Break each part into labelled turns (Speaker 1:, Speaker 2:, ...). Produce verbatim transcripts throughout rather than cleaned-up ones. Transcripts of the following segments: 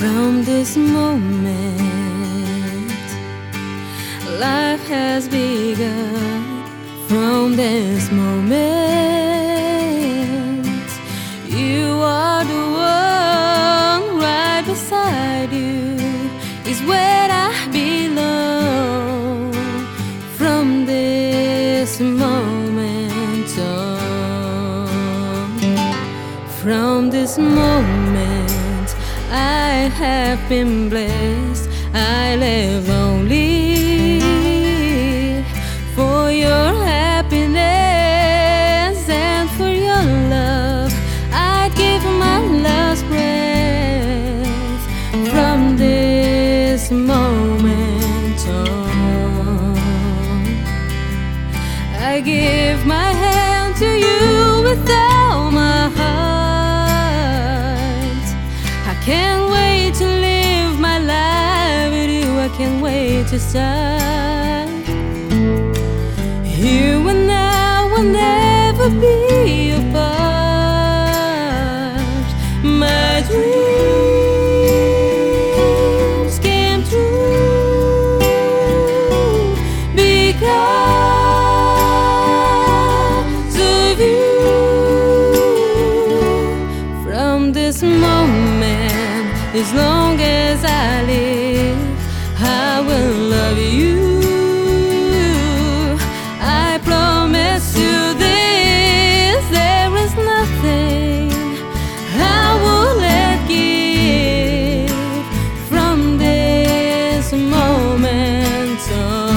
Speaker 1: From this moment, life has begun. From this moment, you are the one. Right beside you is where I belong. From this moment on, from this moment, I have been blessed. I live only for your happiness and for your love. I give my last breath. From this moment on, I give my hand to you with all my heart. I can't wait to live my life with you. I can't wait to start. You and I will never be apart. My dreams came true because of you. From this moment, as long as I live, I will love you. I promise you this, there is nothing I will let give. From this moment on,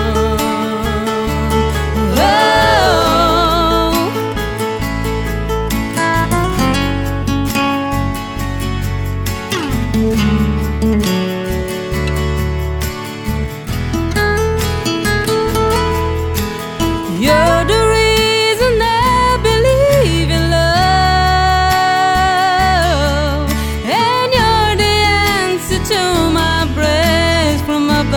Speaker 1: you're the reason I believe in love, and you're the answer to my prayers from up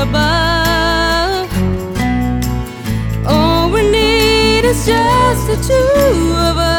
Speaker 1: above. All we need is just the two of us.